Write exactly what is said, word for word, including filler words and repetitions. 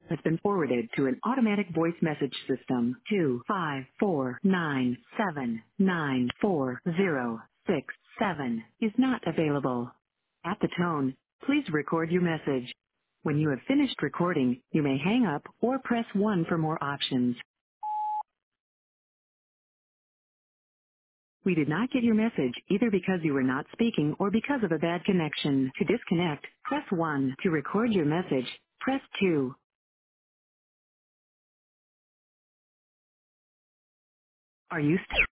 has been forwarded to an automatic voice message system. Two five four nine seven nine four zero six seven is not available. At the tone, please record your message. When you have finished recording, you may hang up or press one for more options. We did not get your message either because you were not speaking or because of a bad connection. To disconnect, press one. To record your message, press two. Are you still